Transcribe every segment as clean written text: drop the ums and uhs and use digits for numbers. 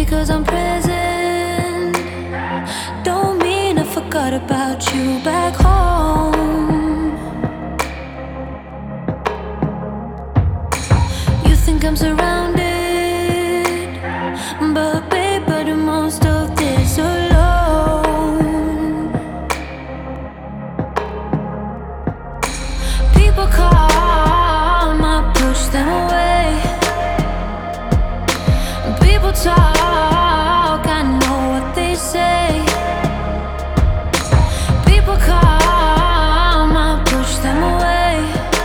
because I'm present don't mean I forgot about you back home. You think I'm surrounded, but babe, I do most of this alone. People call, I push them away. People talk, I know what they say. People come, I push them away.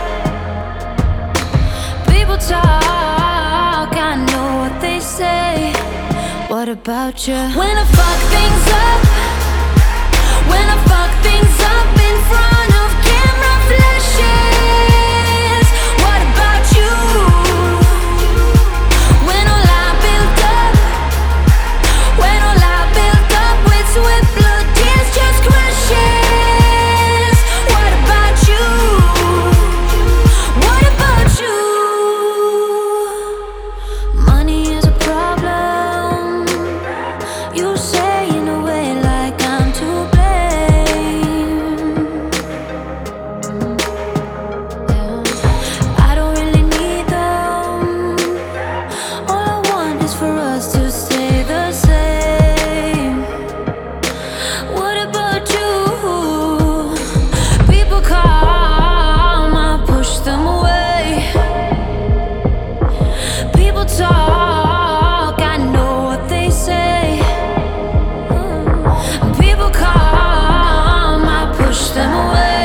People talk, I know what they say. What about you? When I fuck things up, when I fuck things up in front of camera flashes. What about you? When all I built up, when all I built up with sweat, blood, tears just crashes. What about you? What about you? Money is a problem. You say in a way like I'm to blame. Yeah. I don't really need them. All I want is for us to stay the same. What about you? People come, I push them away. People talk, I know what they say. People come, I push them away.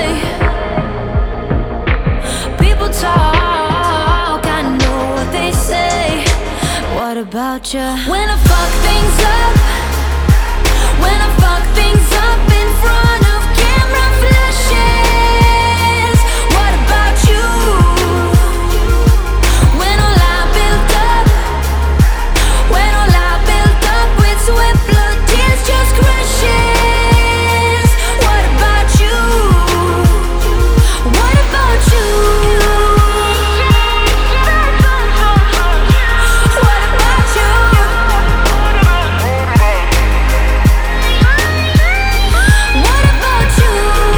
People talk, I know what they say. What about you? When I fuck things up, when I fuck things up in front of camera flashes. What about you? When all I built up, when all I built up with sweat, blood, tears just crashes. What about you? What about you? What about you? What about you?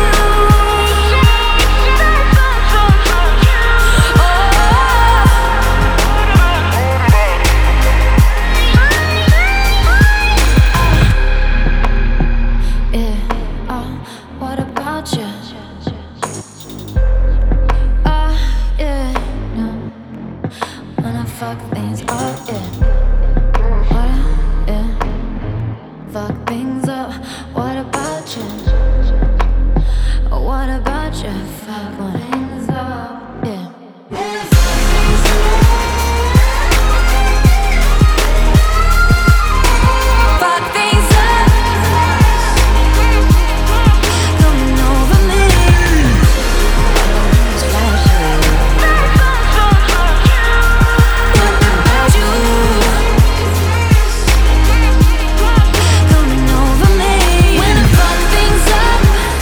Yeah, what about you? Yeah, no. When I fuck things up, yeah. What, yeah. Fuck things up. What about you? What about you? Fuck things up, yeah. Fuck things up, coming over me. What about you? Coming over me. When I fuck things up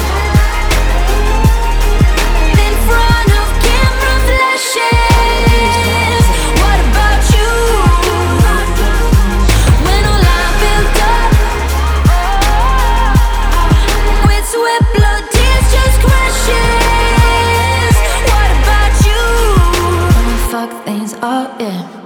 in front of camera flashes. What about you? When all I built up with sweat, blood, tears just crashes. What about you? When I fuck things up, yeah.